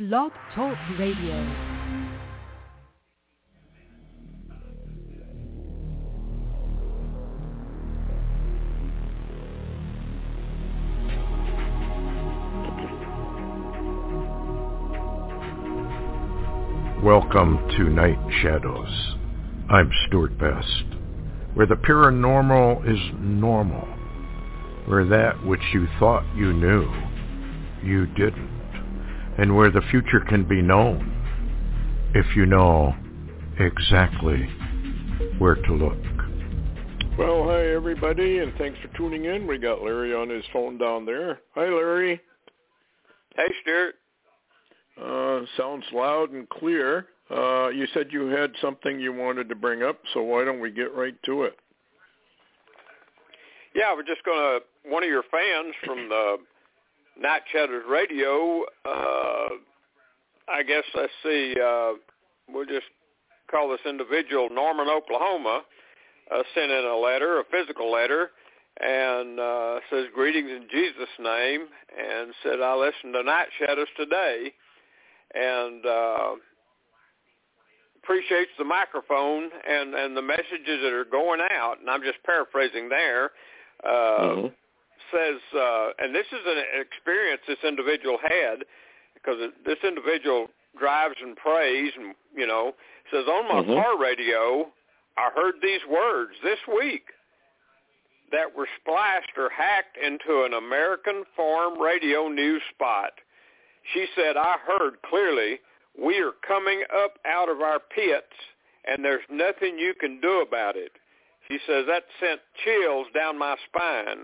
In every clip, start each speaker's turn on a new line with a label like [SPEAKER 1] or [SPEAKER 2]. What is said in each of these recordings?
[SPEAKER 1] Blog Talk Radio.
[SPEAKER 2] Welcome to Night Shadows. I'm Stuart Best, where the paranormal is normal, where that which you thought you knew, you didn't, and where the future can be known if you know exactly where to look. Well, hi everybody, and thanks for tuning in. We got Larry on his phone down there. Hi, Larry.
[SPEAKER 3] Hey, Stuart.
[SPEAKER 2] Sounds loud and clear. You said you had something you wanted to bring up, so why don't we get right to it?
[SPEAKER 3] Yeah, we're just going to, one of your fans from the Night Shadows Radio, I guess, let's see, we'll just call this individual Norman, Oklahoma, sent in a letter, a physical letter, and says, greetings in Jesus' name, and said, I listened to Night Shadows today, and appreciates the microphone and the messages that are going out, and I'm just paraphrasing there, says, and this is an experience this individual had, because this individual drives and prays, and, you know, says, on my car radio, I heard these words this week that were spliced or hacked into an American farm radio news spot. She said, I heard clearly, we are coming up out of our pits, and there's nothing you can do about it. She says, that sent chills down my spine.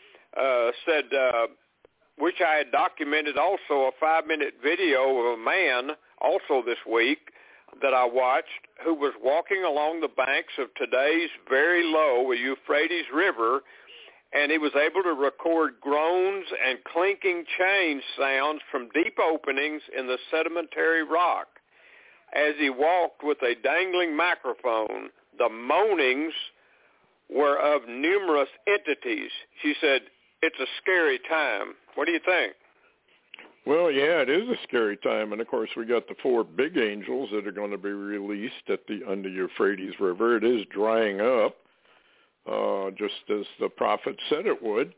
[SPEAKER 3] Said, which I had documented also a 5-minute video of a man also this week that I watched who was walking along the banks of today's very low Euphrates River, and he was able to record groans and clinking chain sounds from deep openings in the sedimentary rock. As he walked with a dangling microphone, the moanings were of numerous entities. She said, it's a scary time. What do you think?
[SPEAKER 2] Well, yeah, it is a scary time. And, of course, we got the 4 big angels that are going to be released on the Euphrates River. It is drying up. Just as the prophet said it would.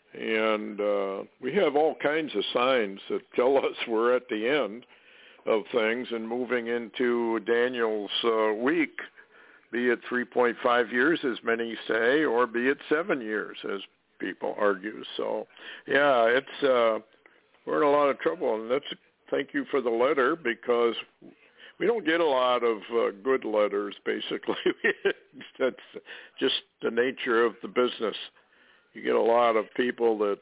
[SPEAKER 2] And we have all kinds of signs that tell us we're at the end of things and moving into Daniel's week, be it 3.5 years, as many say, or be it 7 years, as people argue. So, yeah, it's we're in a lot of trouble. And thank you for the letter, because we don't get a lot of good letters, basically. That's just the nature of the business. You get a lot of people that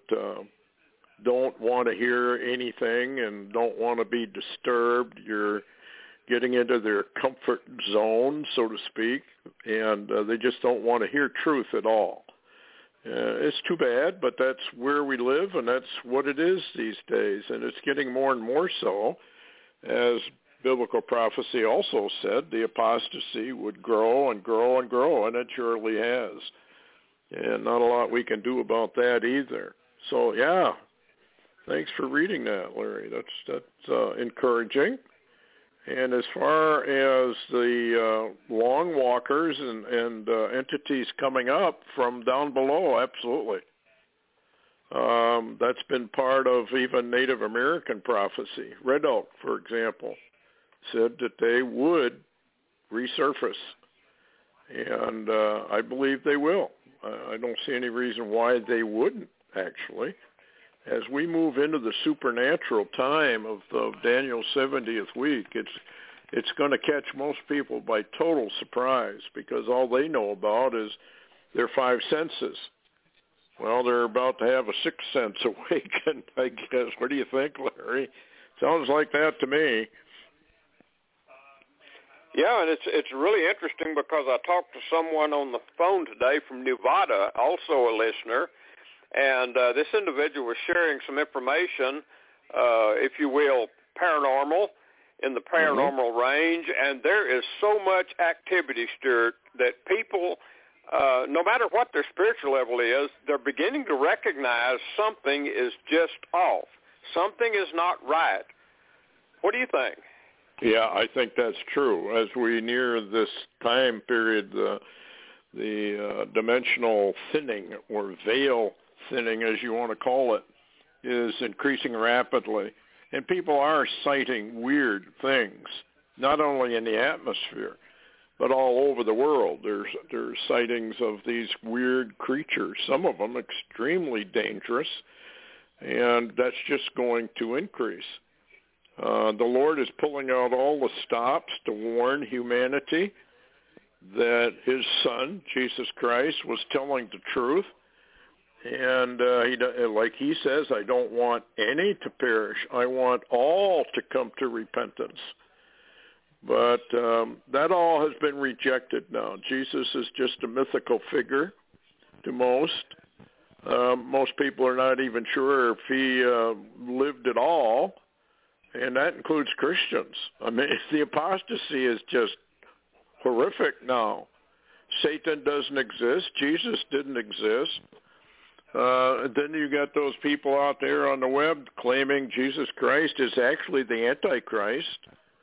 [SPEAKER 2] don't want to hear anything and don't want to be disturbed. You're getting into their comfort zone, so to speak, and they just don't want to hear truth at all. It's too bad, but that's where we live, and that's what it is these days, and it's getting more and more so as biblical prophecy also said the apostasy would grow and grow and grow, and it surely has. And not a lot we can do about that either. So, yeah, thanks for reading that, Larry. That's encouraging. And as far as the long walkers and entities coming up from down below, absolutely. That's been part of even Native American prophecy. Red Oak, for example, said that they would resurface, and I believe they will. I don't see any reason why they wouldn't, actually. As we move into the supernatural time of Daniel's 70th week, it's going to catch most people by total surprise, because all they know about is their 5 senses. Well, they're about to have a 6th sense awakened, I guess. What do you think, Larry? Sounds like that to me.
[SPEAKER 3] Yeah, and it's really interesting, because I talked to someone on the phone today from Nevada, also a listener, and this individual was sharing some information, if you will, paranormal, in the paranormal range, and there is so much activity, Stuart, that people, no matter what their spiritual level is, they're beginning to recognize something is just off. Something is not right. What do you think?
[SPEAKER 2] Yeah, I think that's true. As we near this time period, the dimensional thinning or veil thinning, as you want to call it, is increasing rapidly. And people are citing weird things, not only in the atmosphere, but all over the world. There's sightings of these weird creatures, some of them extremely dangerous, and that's just going to increase. The Lord is pulling out all the stops to warn humanity that his Son, Jesus Christ, was telling the truth. And like he says, I don't want any to perish. I want all to come to repentance. But that all has been rejected now. Jesus is just a mythical figure to most. Most people are not even sure if he lived at all. And that includes Christians. I mean, the apostasy is just horrific now. Satan doesn't exist. Jesus didn't exist. Then you got those people out there on the web claiming Jesus Christ is actually the Antichrist.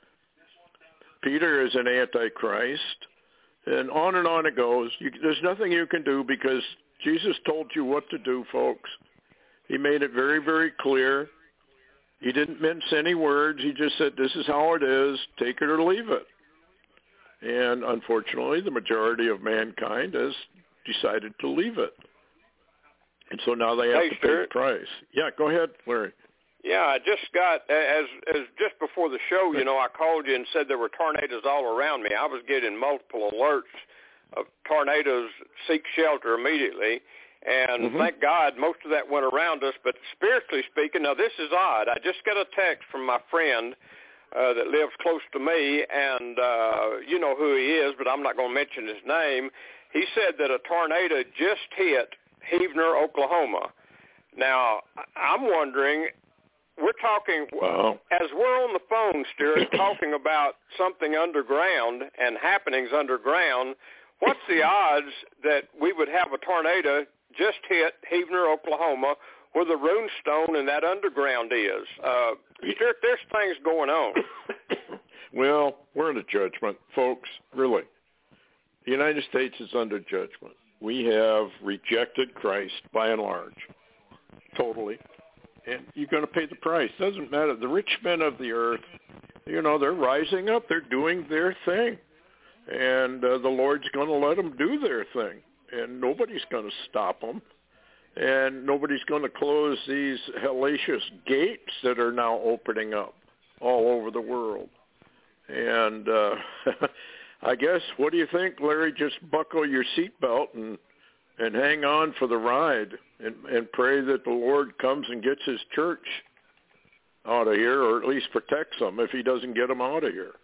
[SPEAKER 2] Peter is an Antichrist. And on it goes. There's nothing you can do because Jesus told you what to do, folks. He made it very, very clear. He didn't mince any words. He just said, this is how it is. Take it or leave it. And unfortunately, the majority of mankind has decided to leave it. And so now they have to pay the price. Yeah, go ahead, Larry.
[SPEAKER 3] Yeah, I just got, as just before the show, I called you and said there were tornadoes all around me. I was getting multiple alerts of tornadoes, seek shelter immediately. And thank God most of that went around us. But spiritually speaking, now this is odd. I just got a text from my friend that lives close to me, and you know who he is, but I'm not going to mention his name. He said that a tornado just hit Heavener, Oklahoma. Now, I'm wondering, we're talking, as we're on the phone, Stuart, talking about something underground and happenings underground, what's the odds that we would have a tornado just hit Heavener, Oklahoma, where the rune stone and that underground is? Stuart, there's things going on.
[SPEAKER 2] Well, we're in a judgment, folks, really. The United States is under judgment. We have rejected Christ by and large, totally. And you're going to pay the price. Doesn't matter. The rich men of the earth, they're rising up. They're doing their thing. And the Lord's going to let them do their thing. And nobody's going to stop them. And nobody's going to close these hellacious gates that are now opening up all over the world. And I guess, what do you think, Larry? Just buckle your seatbelt and hang on for the ride and pray that the Lord comes and gets his church out of here, or at least protects them if he doesn't get them out of here.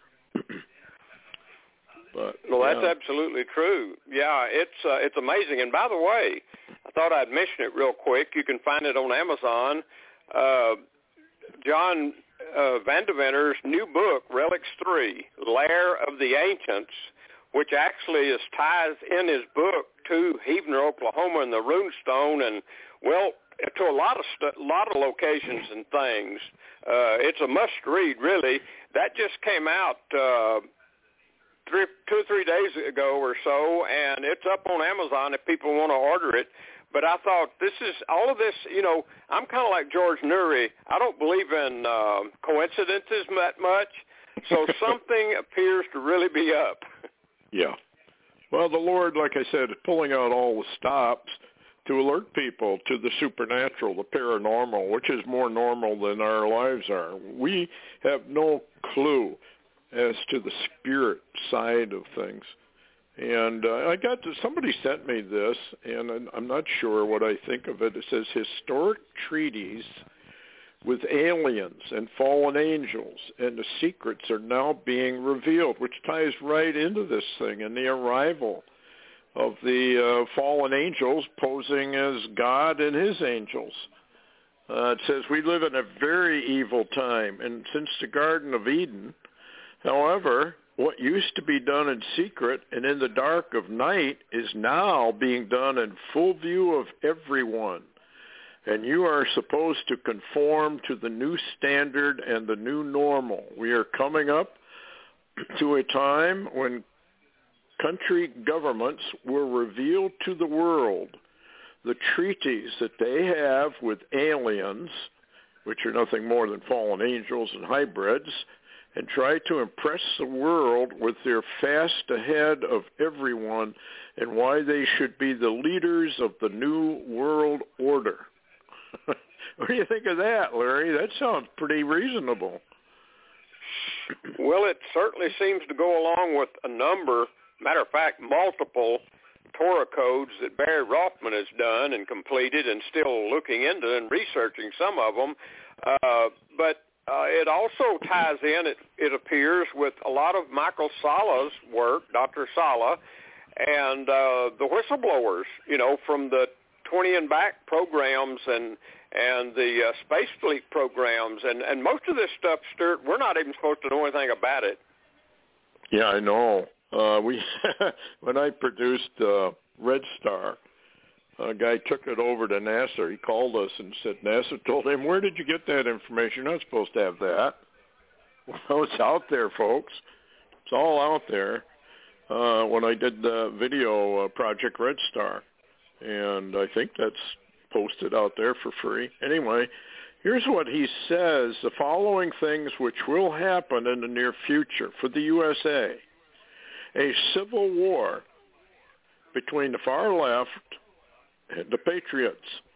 [SPEAKER 2] But,
[SPEAKER 3] well, that's absolutely true. Yeah, it's amazing. And by the way, I thought I'd mention it real quick. You can find it on Amazon. John Vandeventer's new book, Relics 3, Lair of the Ancients, which actually ties in his book to Heavener, Oklahoma, and the rune stone, and, well, to a lot of locations and things. It's a must-read, really. That just came out 2 or 3 days ago or so, and it's up on Amazon if people want to order it. But I thought all of this, I'm kind of like George Noory. I don't believe in coincidences that much, so something appears to really be up.
[SPEAKER 2] Yeah. Well, the Lord, like I said, is pulling out all the stops to alert people to the supernatural, the paranormal, which is more normal than our lives are. We have no clue as to the spirit side of things. And somebody sent me this, and I'm not sure what I think of it. It says, historic treaties with aliens and fallen angels, and the secrets are now being revealed, which ties right into this thing and the arrival of the fallen angels posing as God and his angels. It says, we live in a very evil time, and since the Garden of Eden, however, what used to be done in secret and in the dark of night is now being done in full view of everyone. and you are supposed to conform to the new standard and the new normal. We are coming up to a time when country governments will reveal to the world the treaties that they have with aliens, which are nothing more than fallen angels and hybrids, and try to impress the world with their fast ahead of everyone and why they should be the leaders of the new world order. What do you think of that, Larry? That sounds pretty reasonable.
[SPEAKER 3] Well, it certainly seems to go along with a number, matter of fact, multiple Torah codes that Barry Rothman has done and completed and still looking into and researching some of them. But it also ties in, it appears, with a lot of Michael Sala's work, Dr. Sala, and the whistleblowers, from the 20 and Back programs and the Space Fleet programs. And most of this stuff, Stuart, we're not even supposed to know anything about it.
[SPEAKER 2] Yeah, I know. When I produced Red Star, a guy took it over to NASA. He called us and said, NASA told him, where did you get that information? You're not supposed to have that. Well, it's out there, folks. It's all out there. When I did the video Project Red Star, and I think that's posted out there for free. Anyway, here's what he says, the following things which will happen in the near future for the USA. A civil war between the far left and the patriots.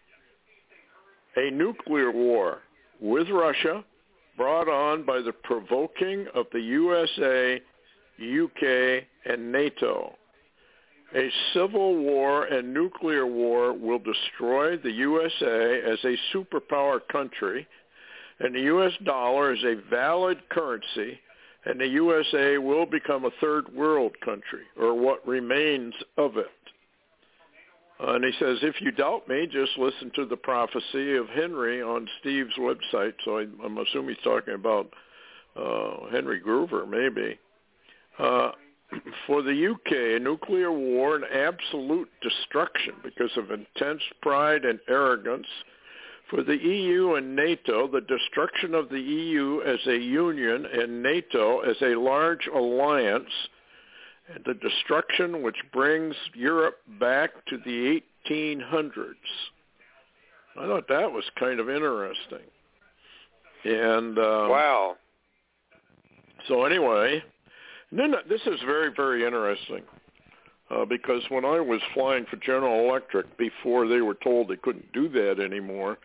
[SPEAKER 2] A nuclear war with Russia brought on by the provoking of the USA, UK, and NATO. A civil war and nuclear war will destroy the USA as a superpower country, and the U.S. dollar is a valid currency, and the USA will become a third world country, or what remains of it. And he says, if you doubt me, just listen to the prophecy of Henry on Steve's website. So I'm assuming he's talking about Henry Groover, maybe. For the UK, a nuclear war and absolute destruction because of intense pride and arrogance. For the EU and NATO, the destruction of the EU as a union and NATO as a large alliance, and the destruction which brings Europe back to the 1800s. I thought that was kind of interesting. And
[SPEAKER 3] wow.
[SPEAKER 2] So anyway, and then this is very, very interesting because when I was flying for General Electric before they were told they couldn't do that anymore,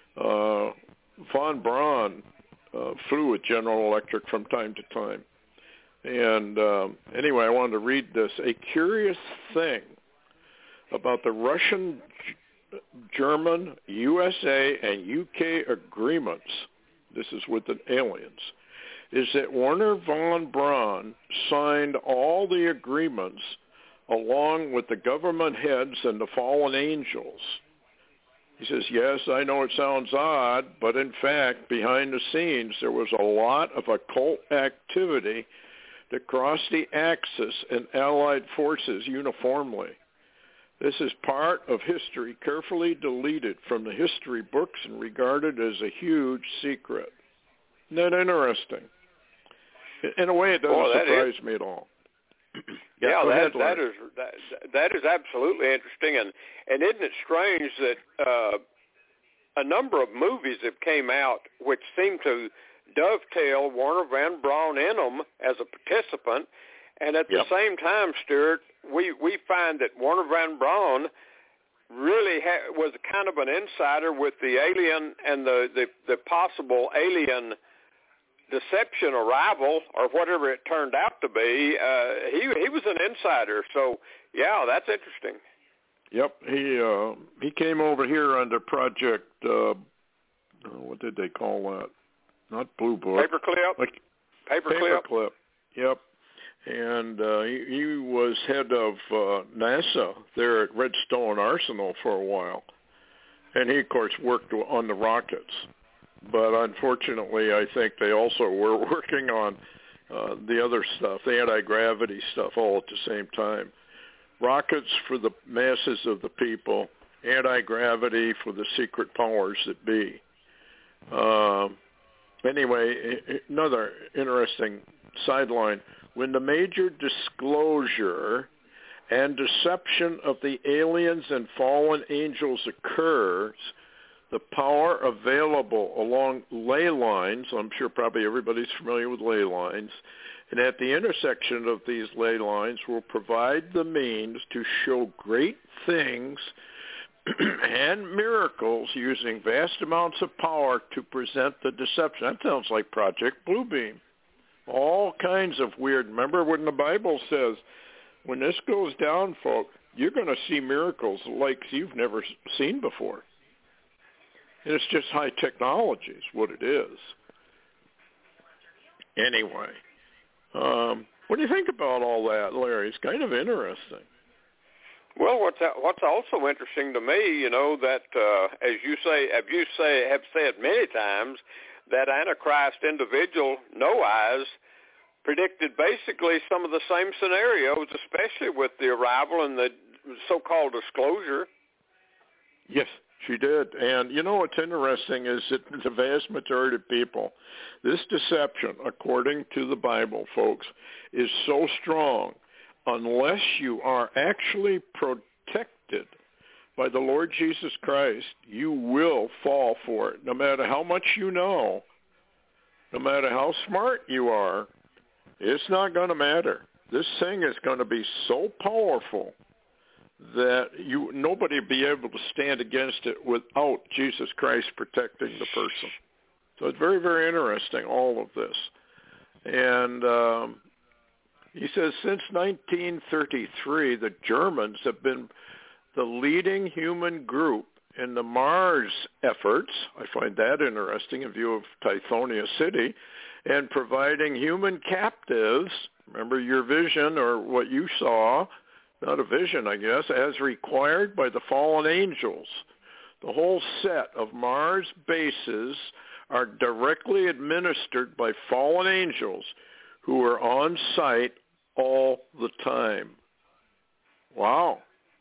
[SPEAKER 2] von Braun flew with General Electric from time to time. And anyway, I wanted to read this. A curious thing about the Russian, German, USA, and UK agreements, this is with the aliens, is that Werner von Braun signed all the agreements along with the government heads and the fallen angels. He says, yes, I know it sounds odd, but in fact, behind the scenes, there was a lot of occult activity that crossed the Axis and Allied forces uniformly. This is part of history carefully deleted from the history books and regarded as a huge secret. Isn't that interesting? In a way, it doesn't surprise me at all.
[SPEAKER 3] That is absolutely interesting, and isn't it strange that a number of movies have came out which seem to dovetail Werner von Braun in them as a participant, and at the same time, Stuart, we find that Werner von Braun really was kind of an insider with the alien and the possible alien deception arrival, or whatever it turned out to be. He was an insider, so yeah, that's interesting.
[SPEAKER 2] Yep, he came over here under Project what did they call that? Not Blue Book.
[SPEAKER 3] Paperclip. Paperclip.
[SPEAKER 2] Yep. And he was head of NASA there at Redstone Arsenal for a while, and he of course worked on the rockets. But unfortunately, I think they also were working on the other stuff, the anti-gravity stuff, all at the same time. Rockets for the masses of the people, anti-gravity for the secret powers that be. Anyway, another interesting sideline. When the major disclosure and deception of the aliens and fallen angels occurs, the power available along ley lines, I'm sure probably everybody's familiar with ley lines, and at the intersection of these ley lines will provide the means to show great things and miracles using vast amounts of power to present the deception. That sounds like Project Bluebeam. All kinds of weird. Remember when the Bible says, when this goes down, folks, you're going to see miracles like you've never seen before. And it's just high technology is what it is. Anyway, what do you think about all that, Larry? It's kind of interesting.
[SPEAKER 3] Well, what's also interesting to me, that as you have said many times, that Antichrist individual, No Eyes, predicted basically some of the same scenarios, especially with the arrival and the so-called disclosure.
[SPEAKER 2] Yes, she did. And what's interesting is that the vast majority of people, this deception, according to the Bible, folks, is so strong. Unless you are actually protected by the Lord Jesus Christ, you will fall for it. No matter how much you know, no matter how smart you are, it's not going to matter. This thing is going to be so powerful that nobody will be able to stand against it without Jesus Christ protecting the person. So it's very, very interesting, all of this. And he says since 1933, the Germans have been the leading human group in the Mars efforts. I find that interesting in view of Tithonia City, and providing human captives, remember your vision or what you saw, not a vision, I guess, as required by the fallen angels. The whole set of Mars bases are directly administered by fallen angels who are on site all the time. Wow.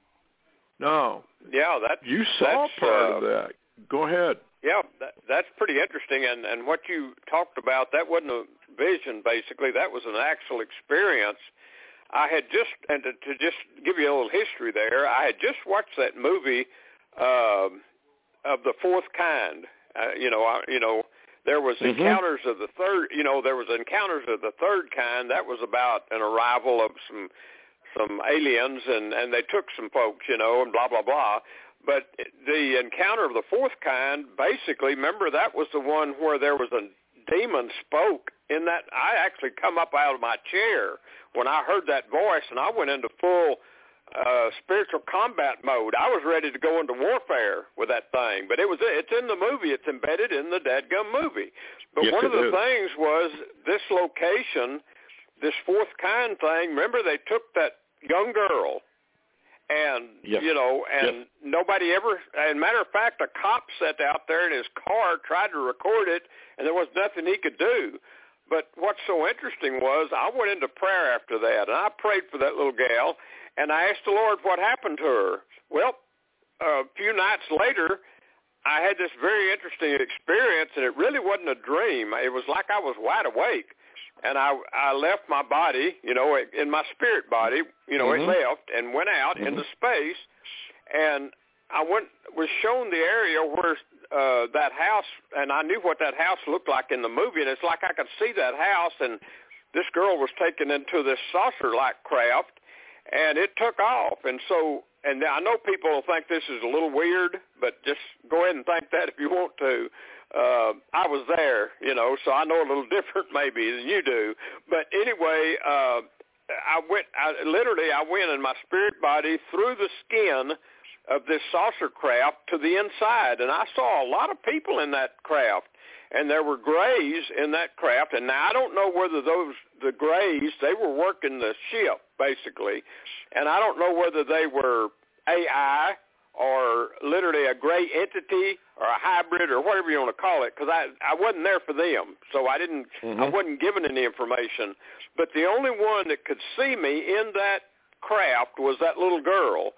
[SPEAKER 2] Now, you saw part of that. Go ahead.
[SPEAKER 3] Yeah, that's pretty interesting. And what you talked about, that wasn't a vision, basically. That was an actual experience. I had just, and to just give you a little history there, I had just watched that movie of The Fourth Kind. There was Encounters of the Third. There was Encounters of the Third Kind. That was about an arrival of some aliens, and they took some folks, and blah blah blah. But the Encounter of the Fourth Kind, basically, remember that was the one where there was a demon spoke. In that, I actually come up out of my chair when I heard that voice, and I went into full spiritual combat mode. I was ready to go into warfare with that thing. But it's in the movie. It's embedded in the dadgum movie. But
[SPEAKER 2] yes,
[SPEAKER 3] one of the
[SPEAKER 2] is.
[SPEAKER 3] things was this location, this Fourth Kind thing. Remember, they took that young girl, and nobody ever. As a matter of fact, a cop sat out there in his car, tried to record it, and there was nothing he could do. But what's so interesting was I went into prayer after that, and I prayed for that little gal, and I asked the Lord what happened to her. Well, a few nights later, I had this very interesting experience, and it really wasn't a dream. It was like I was wide awake, and I left my body, in my spirit body, it left and went out into space, and I was shown the area where that house, and I knew what that house looked like in the movie, and it's like I could see that house, and this girl was taken into this saucer-like craft, and it took off. And so, and I know people will think this is a little weird, but just go ahead and think that if you want to. I was there, so I know a little different maybe than you do. But anyway, I went in my spirit body through the skin of this saucer craft to the inside, and I saw a lot of people in that craft, and there were grays in that craft, and now I don't know whether the grays, they were working the ship, basically, and I don't know whether they were AI or literally a gray entity or a hybrid or whatever you want to call it, because I wasn't there for them, so I wasn't given any information, but the only one that could see me in that craft was that little girl.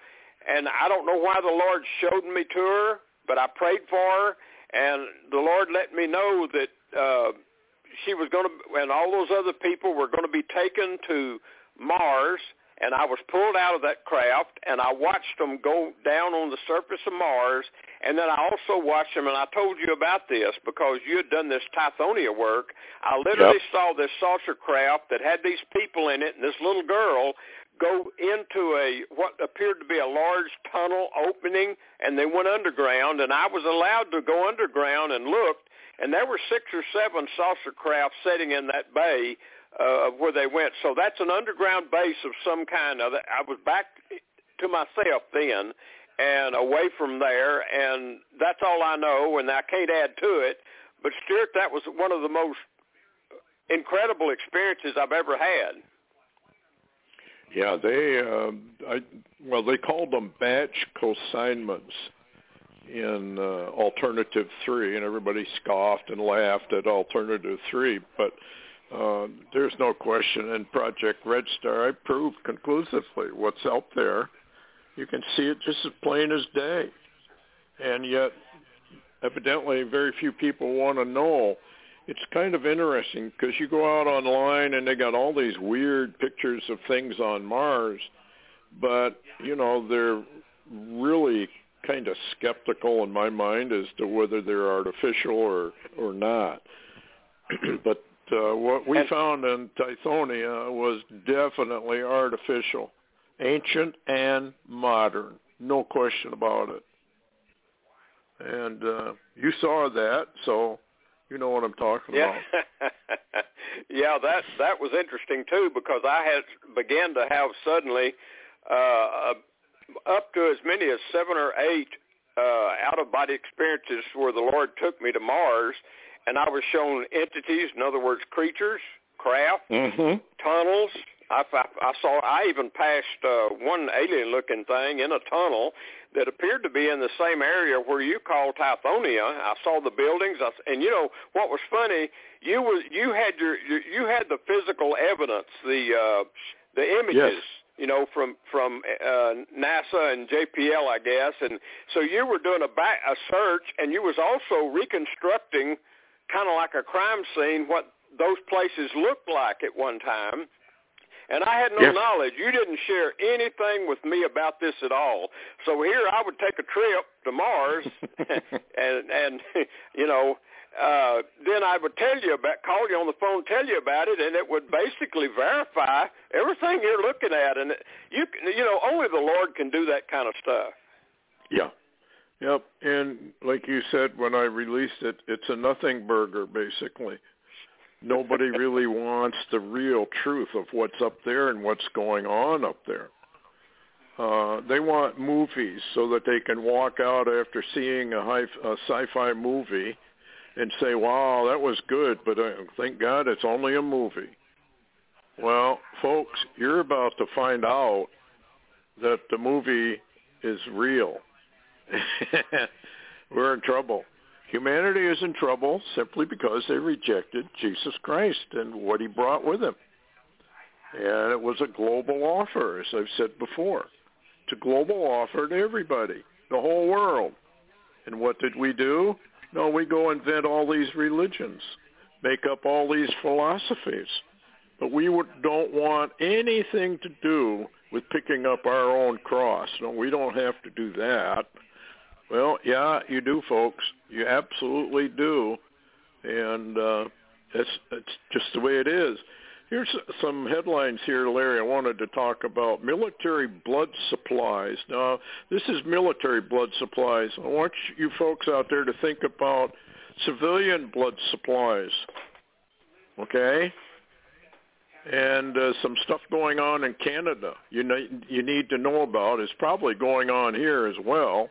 [SPEAKER 3] and I don't know why the Lord showed me to her, but I prayed for her, and the Lord let me know that she was going to, and all those other people were going to be taken to Mars, and I was pulled out of that craft, and I watched them go down on the surface of Mars, and then I also watched them, and I told you about this because you had done this Tithonia work. I literally saw this saucer craft that had these people in it, and this little girl go into what appeared to be a large tunnel opening, and they went underground, and I was allowed to go underground and looked, and there were 6 or 7 saucer craft sitting in that bay where they went. So that's an underground base of some kind. I was back to myself then and away from there, and that's all I know, and I can't add to it. But, Stuart, that was one of the most incredible experiences I've ever had.
[SPEAKER 2] Yeah, they called them batch consignments in Alternative 3, and everybody scoffed and laughed at Alternative 3, but there's no question in Project Red Star, I proved conclusively what's out there. You can see it just as plain as day. And yet, evidently, very few people want to know. It's kind of interesting because you go out online and they got all these weird pictures of things on Mars, but, they're really kind of skeptical in my mind as to whether they're artificial or not. But what we found in Tithonia was definitely artificial, ancient and modern, no question about it. And you saw that, so you know what I'm talking about.
[SPEAKER 3] Yeah, that was interesting too, because I began to have suddenly up to as many as 7 or 8 out-of-body experiences where the Lord took me to Mars. And I was shown entities, in other words, creatures, craft, tunnels. I even passed one alien-looking thing in a tunnel that appeared to be in the same area where you call Tithonia. I saw the buildings, and what was funny, you had the physical evidence, the images.
[SPEAKER 2] Yes.
[SPEAKER 3] From NASA and JPL, I guess, and so you were doing a search, and you was also reconstructing, kind of like a crime scene, what those places looked like at one time. And I had no knowledge. You didn't share anything with me about this at all. So here I would take a trip to Mars, and then I would call you on the phone, tell you about it, and it would basically verify everything you're looking at. And only the Lord can do that kind of stuff.
[SPEAKER 2] Yeah. Yep, and like you said, when I released it, it's a nothing burger, basically. Nobody really wants the real truth of what's up there and what's going on up there. They want movies so that they can walk out after seeing a sci-fi movie and say, wow, that was good, but thank God it's only a movie. Well, folks, you're about to find out that the movie is real. We're in trouble. Humanity is in trouble simply because they rejected Jesus Christ and what he brought with him. And it was a global offer, as I've said before. It's a global offer to everybody, the whole world. And what did we do? No, we go invent all these religions, make up all these philosophies. But we don't want anything to do with picking up our own cross. No, we don't have to do that. Well, yeah, you do, folks. You absolutely do. And it's just the way it is. Here's some headlines here, Larry, I wanted to talk about. Military blood supplies. Now, this is military blood supplies. I want you folks out there to think about civilian blood supplies, okay? And some stuff going on in Canada you need to know about is probably going on here as well.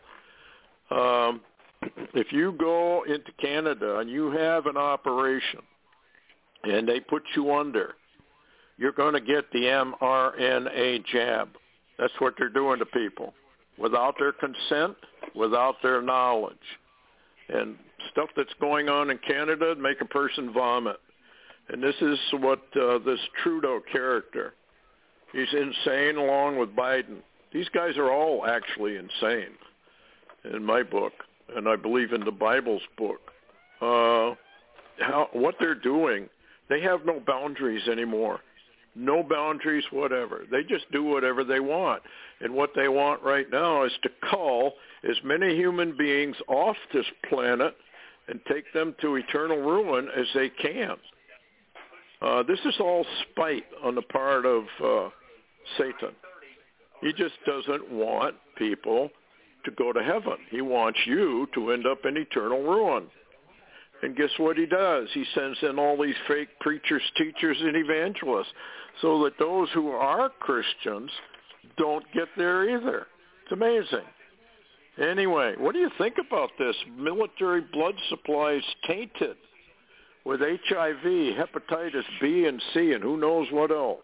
[SPEAKER 2] If you go into Canada and you have an operation and they put you under, you're going to get the mRNA jab. That's what they're doing to people, without their consent, without their knowledge. And stuff that's going on in Canada make a person vomit. And this is what this Trudeau character, he's insane along with Biden. These guys are all actually insane in my book, and I believe in the Bible's book. What they're doing, they have no boundaries anymore. No boundaries, whatever. They just do whatever they want. And what they want right now is to cull as many human beings off this planet and take them to eternal ruin as they can. This is all spite on the part of Satan. He just doesn't want people to go to heaven. He wants you to end up in eternal ruin. And guess what he does? He sends in all these fake preachers, teachers, and evangelists so that those who are Christians don't get there either. It's amazing. Anyway, what do you think about this? Military blood supply is tainted with HIV, hepatitis B and C, and who knows what else.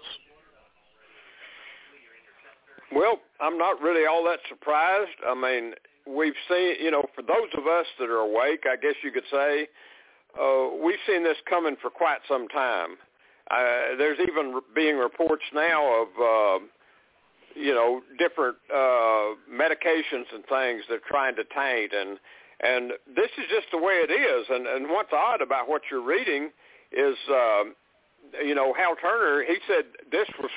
[SPEAKER 3] Well, I'm not really all that surprised. I mean, we've seen, for those of us that are awake, I guess you could say, we've seen this coming for quite some time. There's even being reports now of, different medications and things they're trying to taint. And this is just the way it is. And what's odd about what you're reading is, Hal Turner, he said this was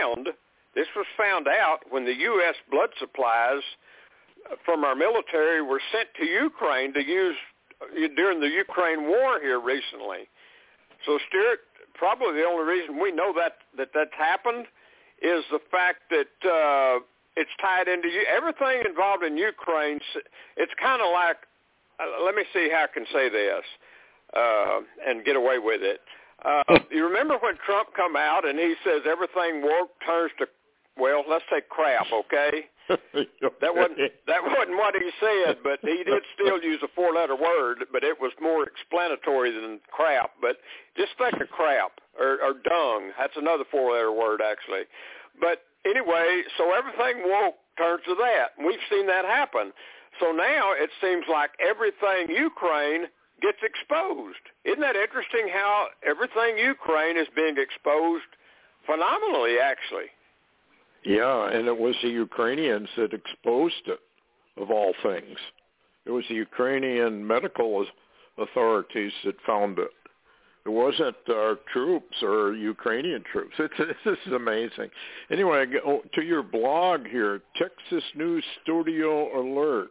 [SPEAKER 3] found out when the U.S. blood supplies from our military were sent to Ukraine to use during the Ukraine war here recently. So, Stuart, probably the only reason we know that's happened is the fact that it's tied into everything involved in Ukraine. It's kind of like, let me see how I can say this and get away with it. You remember when Trump come out and he says everything woke turns to, well, let's say crap, okay? That wasn't what he said, but he did still use a four-letter word, but it was more explanatory than crap. But just think of crap or dung. That's another four-letter word, actually. But anyway, so everything woke turns to that. We've seen that happen. So now it seems like everything Ukraine gets exposed. Isn't that interesting how everything Ukraine is being exposed phenomenally, actually?
[SPEAKER 2] Yeah, and it was the Ukrainians that exposed it, of all things. It was the Ukrainian medical authorities that found it. It wasn't our troops or Ukrainian troops. This is amazing. Anyway, to your blog here, Texas News Studio Alert.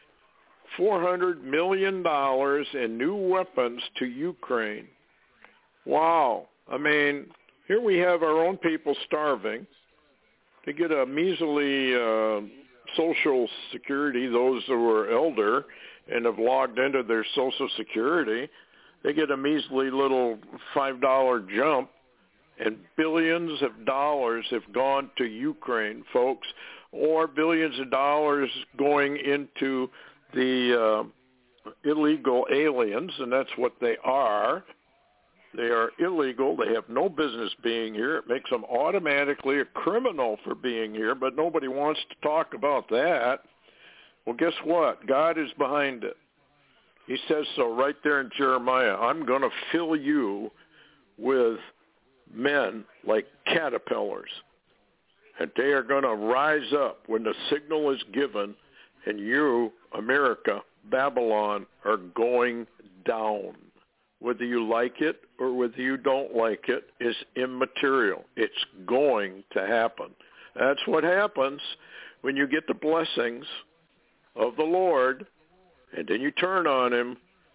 [SPEAKER 2] $400 million in new weapons to Ukraine. Wow. I mean, here we have our own people starving. To get a measly Social Security, those who are elder and have logged into their Social Security, they get a measly little $5 jump, and billions of dollars have gone to Ukraine, folks, or billions of dollars going into the illegal aliens, and that's what they are. They are illegal. They have no business being here. It makes them automatically a criminal for being here, but nobody wants to talk about that. Well, guess what? God is behind it. He says so right there in Jeremiah. I'm going to fill you with men like caterpillars, and they are going to rise up when the signal is given, and you, America, Babylon, are going down. Whether you like it or whether you don't like it is immaterial. It's going to happen. That's what happens when you get the blessings of the Lord and then you turn on him.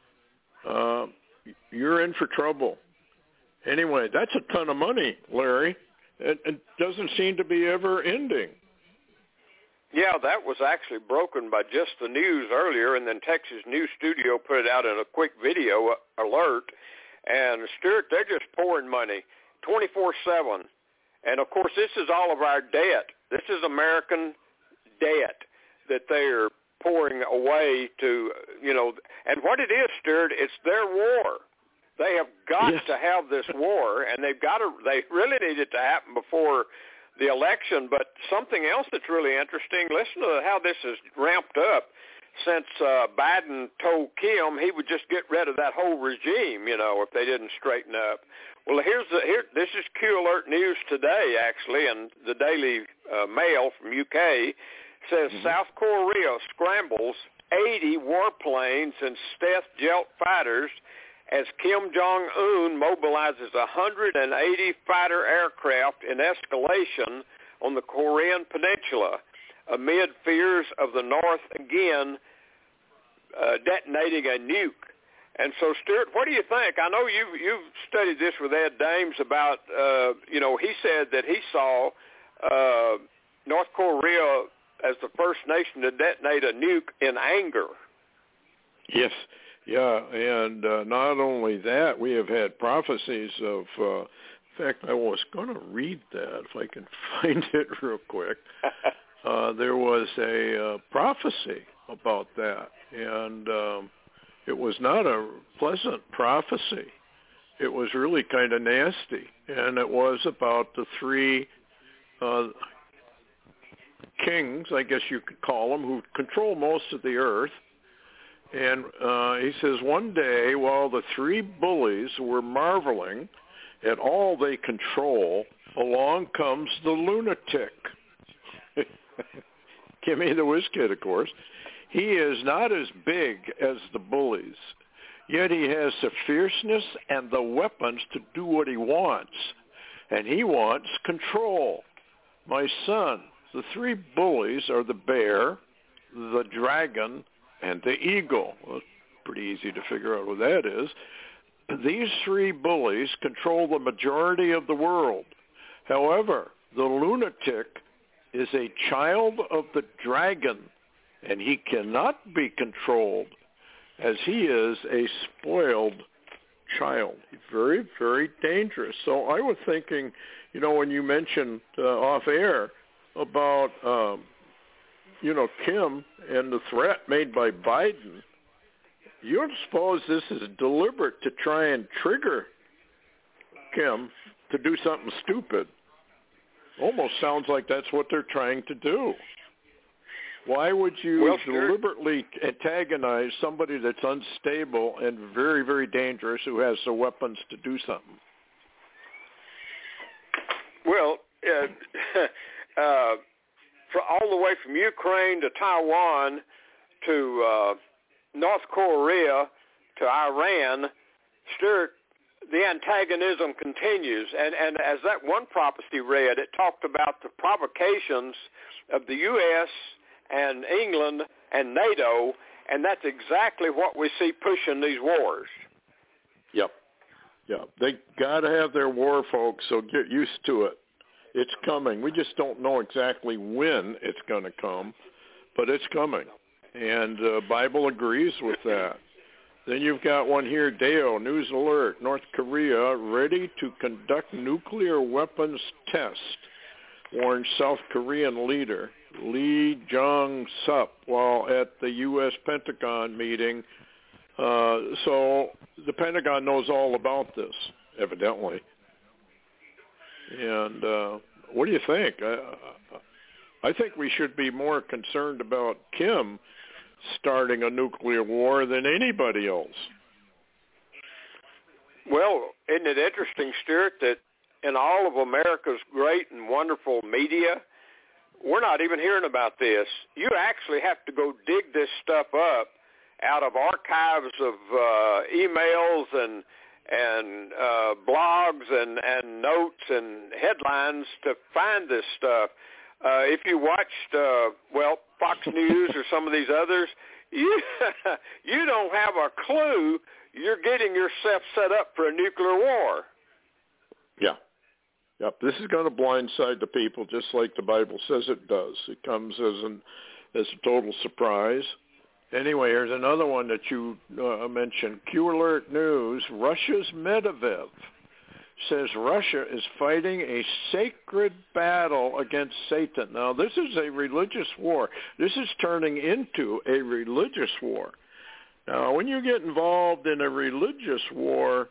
[SPEAKER 2] You're in for trouble. Anyway, that's a ton of money, Larry. It doesn't seem to be ever ending.
[SPEAKER 3] Yeah, that was actually broken by Just the News earlier, and then Texas News Studio put it out in a quick video alert. And, Stuart, they're just pouring money 24/7. And, of course, this is all of our debt. This is American debt that they are pouring away to, And what it is, Stuart, it's their war. They have got to have this war, and they really need it to happen before the election. But something else that's really interesting, listen to how this is ramped up since Biden told Kim he would just get rid of that whole regime, if they didn't straighten up. Well, this is Q Alert News today, actually, and the daily Mail from UK, says South Korea scrambles 80 warplanes and stealth jet fighters as Kim Jong-un mobilizes 180 fighter aircraft in escalation on the Korean Peninsula amid fears of the North again detonating a nuke. And so, Stuart, what do you think? I know you've studied this with Ed Dames about, he said that he saw North Korea as the first nation to detonate a nuke in anger.
[SPEAKER 2] Yes, yeah, and not only that, we have had prophecies of, in fact, I was going to read that if I can find it real quick. There was a prophecy about that, and it was not a pleasant prophecy. It was really kind of nasty, and it was about the three kings, I guess you could call them, who control most of the earth. And he says, one day, while the three bullies were marveling at all they control, along comes the lunatic. Kimmy the Whiz Kid, of course. He is not as big as the bullies, yet he has the fierceness and the weapons to do what he wants. And he wants control. My son, the three bullies are the bear, the dragon, and the eagle. Well, it's pretty easy to figure out what that is. These three bullies control the majority of the world. However, the lunatic is a child of the dragon, and he cannot be controlled as he is a spoiled child. He's very, very dangerous. So I was thinking, when you mentioned off air about, Kim and the threat made by Biden, you don't suppose this is deliberate to try and trigger Kim to do something stupid? Almost sounds like that's what they're trying to do. Why would you deliberately antagonize somebody that's unstable and very, very dangerous who has the weapons to do something?
[SPEAKER 3] Well, all the way from Ukraine to Taiwan to North Korea to Iran, Stuart, the antagonism continues. And as that one prophecy read, it talked about the provocations of the U.S. and England and NATO, and that's exactly what we see pushing these wars.
[SPEAKER 2] Yep. They got to have their war, folks, so get used to it. It's coming. We just don't know exactly when it's going to come, but it's coming. And the Bible agrees with that. Then you've got one here, Deo, news alert, North Korea ready to conduct nuclear weapons test, warns South Korean leader Lee Jong-sup while at the U.S. Pentagon meeting. So the Pentagon knows all about this, evidently. And what do you think? I think we should be more concerned about Kim starting a nuclear war than anybody else. Well,
[SPEAKER 3] isn't it interesting, Stuart, that in all of America's great and wonderful media, we're not even hearing about this. You actually have to go dig this stuff up out of archives of emails and blogs and notes and headlines to find this stuff. If you watched, Fox News or some of these others, you don't have a clue. You're getting yourself set up for a nuclear war.
[SPEAKER 2] Yeah. Yep. This is going to blindside the people just like the Bible says it does. It comes as a total surprise. Anyway, here's another one that you mentioned. Q Alert News, Russia's Medvedev says Russia is fighting a sacred battle against Satan. Now, this is a religious war. This is turning into a religious war. Now, when you get involved in a religious war,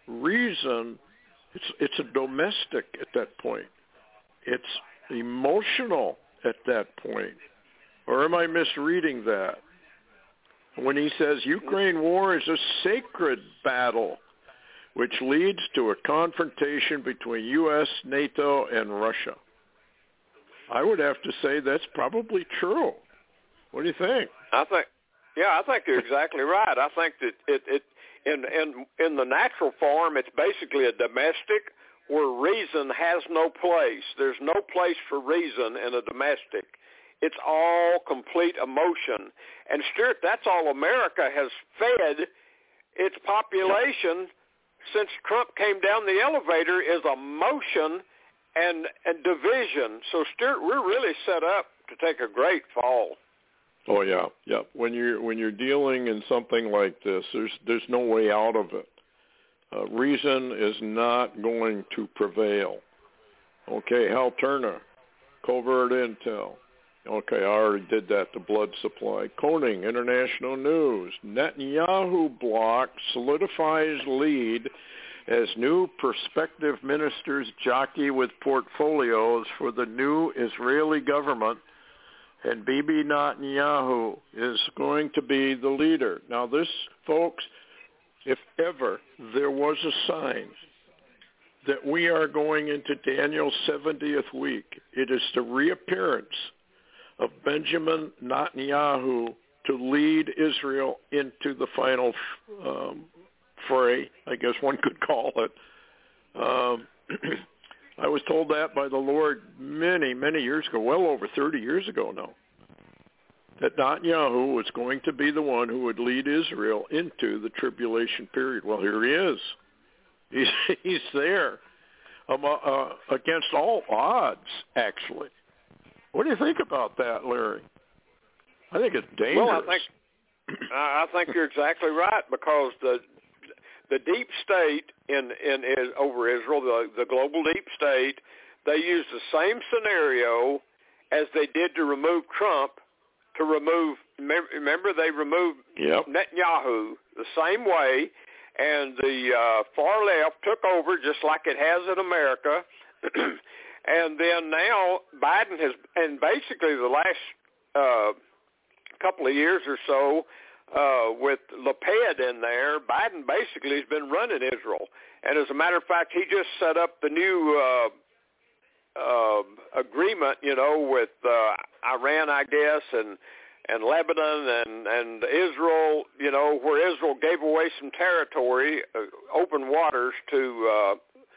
[SPEAKER 2] it's a domestic at that point. It's emotional at that point. Or am I misreading that? When he says Ukraine war is a sacred battle, which leads to a confrontation between U.S., NATO, and Russia. I would have to say that's probably true. What do you think?
[SPEAKER 3] I think you're exactly right. I think that it in the natural form, it's basically a domestic where reason has no place. There's no place for reason in a domestic. It's all complete emotion. And Stuart, that's all America has fed its population since Trump came down the elevator is emotion and division. So Stuart, we're really set up to take a great fall.
[SPEAKER 2] Oh yeah. When you're dealing in something like this, there's no way out of it. Reason is not going to prevail. Okay, Hal Turner, covert intel. Okay, I already did that, the blood supply. Koenig, international news. Netanyahu bloc solidifies lead as new prospective ministers jockey with portfolios for the new Israeli government, and Bibi Netanyahu is going to be the leader. Now this, folks, if ever there was a sign that we are going into Daniel's 70th week, it is the reappearance of Benjamin Netanyahu to lead Israel into the final fray, I guess one could call it. I was told that by the Lord many, many years ago, well over 30 years ago now, that Netanyahu was going to be the one who would lead Israel into the tribulation period. Well, here he is. He's there against all odds, actually. What do you think about that, Larry? I think it's dangerous.
[SPEAKER 3] Well, I think you're exactly right, because the deep state over Israel, the global deep state, they used the same scenario as they did to remove Trump. Remember they removed Netanyahu the same way, and the far left took over just like it has in America. And then now Biden has, and basically the last couple of years or so, with Lapid in there, Biden basically has been running Israel. And as a matter of fact, he just set up the new agreement, with Iran, I guess, and Lebanon and Israel, where Israel gave away some territory, open waters to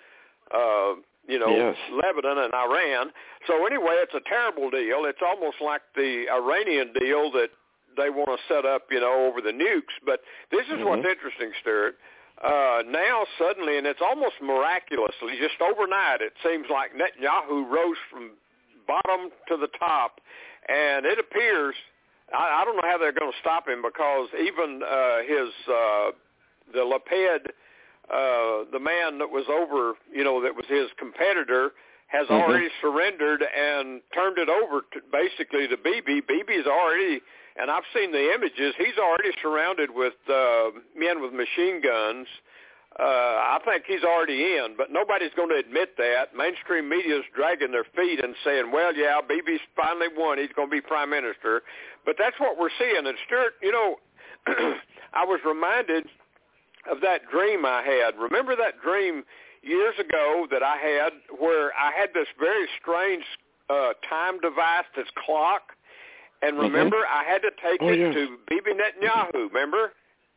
[SPEAKER 2] yes.
[SPEAKER 3] Lebanon and Iran. So anyway, it's a terrible deal. It's almost like the Iranian deal that they want to set up, over the nukes. But this is what's interesting, Stuart. Now suddenly, and it's almost miraculously, just overnight, it seems like Netanyahu rose from bottom to the top. And it appears, I don't know how they're going to stop him, because even the Lapid, the man that was over, that was his competitor, has already surrendered and turned it over basically to Bibi. Bibi's already, and I've seen the images, he's already surrounded with men with machine guns. I think he's already in, but nobody's going to admit that. Mainstream media is dragging their feet and saying, well, yeah, Bibi's finally won. He's going to be prime minister. But that's what we're seeing. And Stuart, I was reminded of that dream I had. Remember that dream years ago that I had where I had this very strange time device, this clock, and remember I had to take it to Bibi Netanyahu, remember?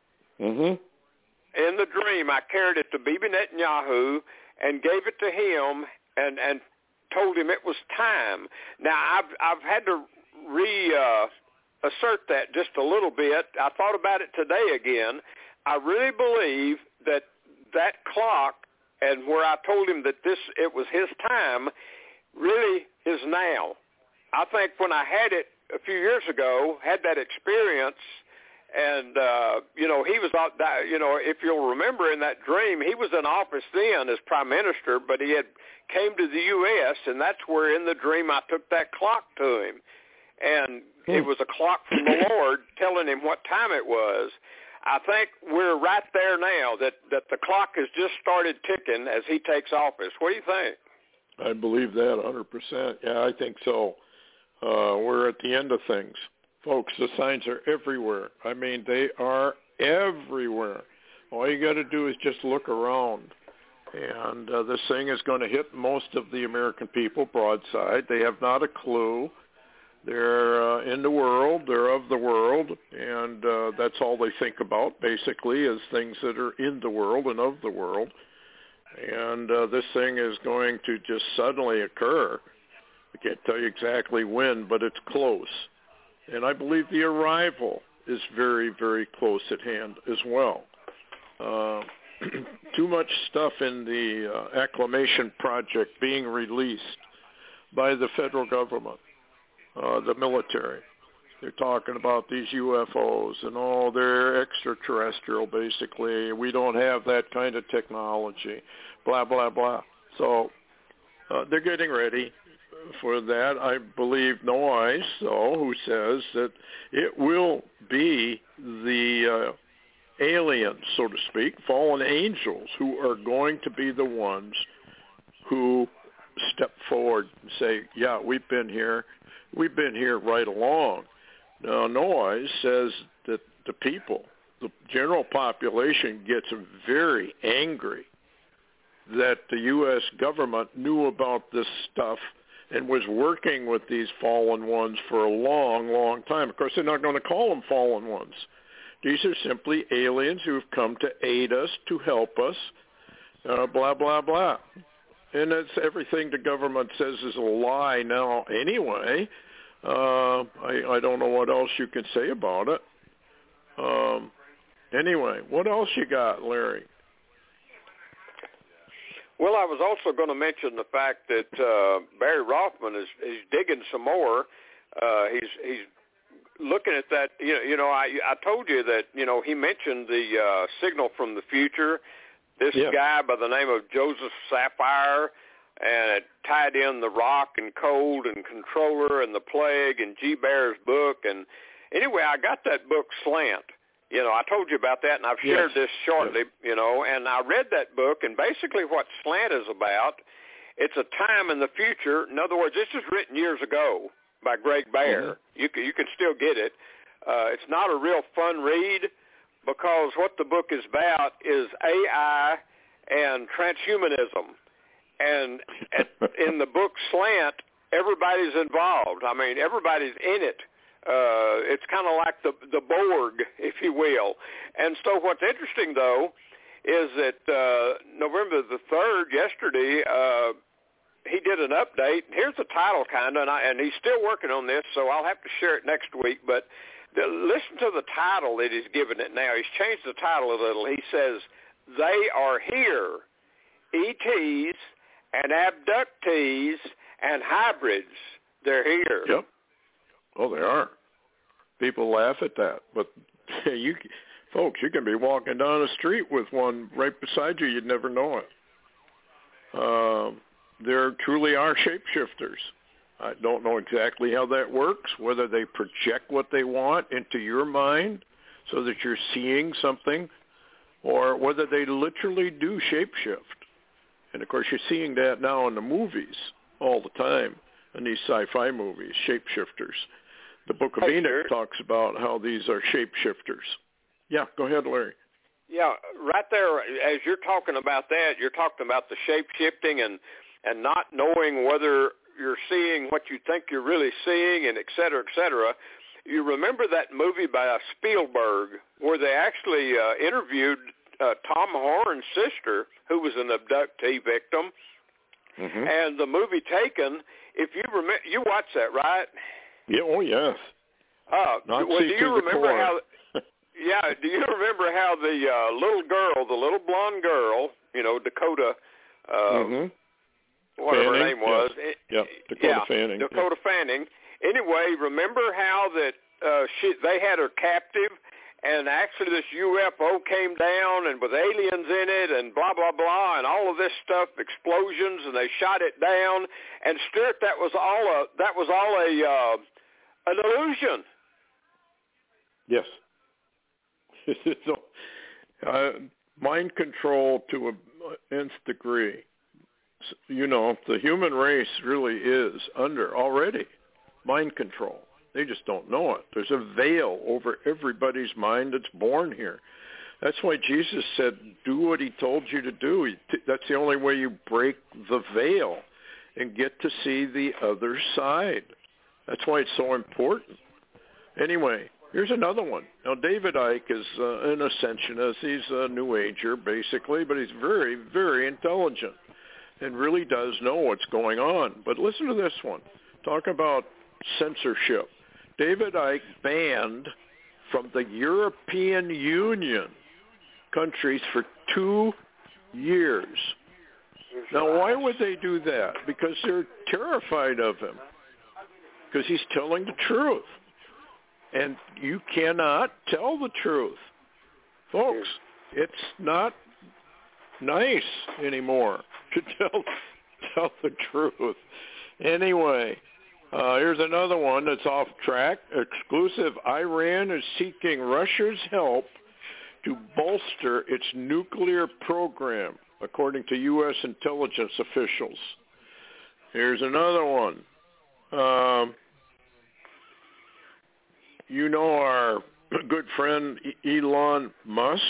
[SPEAKER 3] In the dream, I carried it to Bibi Netanyahu and gave it to him and told him it was time. Now, I've had to assert that just a little bit. I thought about it today again. I really believe that clock, and where I told him that it was his time, really is now. I think when I had it a few years ago, had that experience, and he was out. If you'll remember in that dream, he was in office then as prime minister, but he had came to the U.S., and that's where in the dream I took that clock to him, and it was a clock from the Lord telling him what time it was. I think we're right there now, that the clock has just started ticking as he takes office. What do you think?
[SPEAKER 2] I believe that 100%. Yeah, I think so. We're at the end of things. Folks, the signs are everywhere. I mean, they are everywhere. All you got to do is just look around. And this thing is going to hit most of the American people broadside. They have not a clue. They're in the world. They're of the world. And that's all they think about, basically, is things that are in the world and of the world. And this thing is going to just suddenly occur. I can't tell you exactly when, but it's close. And I believe the arrival is very, very close at hand as well. Too much stuff in the Acclimation Project being released by the federal government, the military. They're talking about these UFOs and, oh, they're extraterrestrial, basically. We don't have that kind of technology, blah, blah, blah. So they're getting ready for that. I believe Noyes, though, who says that it will be the aliens, so to speak, fallen angels, who are going to be the ones who step forward and say, yeah, we've been here right along. Now, Noyes says that the people, the general population, gets very angry that the U.S. government knew about this stuff and was working with these fallen ones for a long, long time. Of course, they're not going to call them fallen ones. These are simply aliens who have come to aid us, to help us, blah, blah, blah. And that's everything the government says is a lie now anyway. I don't know what else you can say about it. Anyway, what else you got, Larry?
[SPEAKER 3] Well, I was also going to mention the fact that Barry Rothman is digging some more. He's looking at that. I told you that he mentioned the signal from the future. This guy by the name of Joseph Sapphire, and it tied in the rock and cold and controller and the plague and G. Bear's book. And anyway, I got that book Slant. I told you about that, and I've shared this shortly, and I read that book, and basically what Slant is about, it's a time in the future. In other words, this was written years ago by Greg Bear. Mm-hmm. You can still get it. It's not a real fun read, because what the book is about is AI and transhumanism. And in the book Slant, everybody's involved. I mean, everybody's in it. It's kind of like the Borg, if you will. And so what's interesting, though, is that November the 3rd, yesterday, he did an update. Here's the title, kind of, and he's still working on this, so I'll have to share it next week. But listen to the title that he's given it now. He's changed the title a little. He says, "They are here, ETs and abductees and hybrids. They're here."
[SPEAKER 2] Yep. Oh, they are. People laugh at that, but folks, you can be walking down the street with one right beside you. You'd never know it. There truly are shapeshifters. I don't know exactly how that works, whether they project what they want into your mind so that you're seeing something, or whether they literally do shapeshift. And, of course, you're seeing that now in the movies all the time, in these sci-fi movies, shapeshifters. The Book of Enoch talks about how these are shapeshifters. Yeah, go ahead, Larry.
[SPEAKER 3] Yeah, right there, as you're talking about that, you're talking about the shape-shifting and not knowing whether you're seeing what you think you're really seeing, and et cetera, et cetera. You remember that movie by Spielberg where they actually interviewed Tom Horn's sister, who was an abductee victim, and the movie Taken. If you remember, you watched that, right?
[SPEAKER 2] Yeah. Oh, yes.
[SPEAKER 3] Do you remember how? Yeah. Do you remember how the little girl, the little blonde girl, Dakota, whatever her name was?
[SPEAKER 2] Dakota Fanning.
[SPEAKER 3] Dakota Fanning. Anyway, remember how that they had her captive, and actually this UFO came down and with aliens in it and blah, blah, blah, and all of this stuff, explosions, and they shot it down. And Stuart, that was all an illusion.
[SPEAKER 2] Yes. So, mind control to an nth degree. The human race really is under already mind control. They just don't know it. There's a veil over everybody's mind that's born here. That's why Jesus said, do what he told you to do. That's the only way you break the veil and get to see the other side. That's why it's so important. Anyway, here's another one. Now, David Icke is an ascensionist. He's a New Ager, basically, but he's very, very intelligent and really does know what's going on. But listen to this one. Talk about censorship. David Icke banned from the European Union countries for 2 years. Now, why would they do that? Because they're terrified of him. Because he's telling the truth. And you cannot tell the truth. Folks, it's not nice anymore to tell the truth. Anyway, here's another one that's off track. Exclusive. Iran is seeking Russia's help to bolster its nuclear program, according to U.S. intelligence officials. Here's another one. You know our good friend Elon Musk?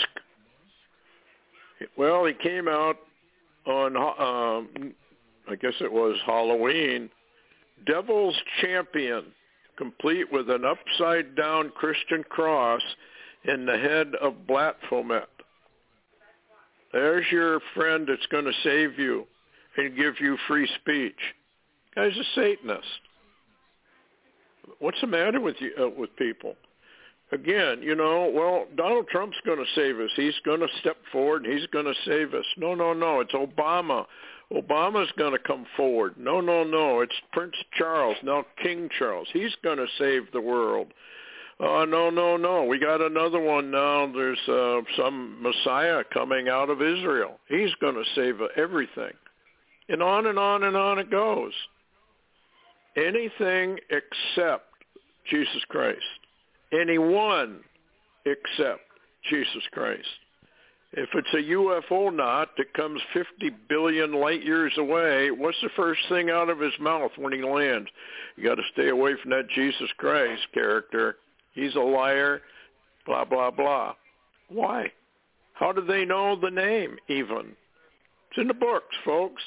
[SPEAKER 2] Well, he came out on, I guess it was Halloween, Devil's Champion, complete with an upside-down Christian cross in the head of Baphomet. There's your friend that's going to save you and give you free speech. Guy's a Satanist. What's the matter with you, with people? Again, well, Donald Trump's going to save us. He's going to step forward and he's going to save us. No, it's Obama. Obama's going to come forward. No, it's Prince Charles, now King Charles. He's going to save the world. No. We got another one now. There's some Messiah coming out of Israel. He's going to save everything. And on and on and on it goes. Anything except Jesus Christ. Anyone except Jesus Christ. If it's a UFO knot that comes 50 billion light years away, what's the first thing out of his mouth when he lands? You got to stay away from that Jesus Christ character. He's a liar, blah, blah, blah. Why? How do they know the name even? It's in the books, folks.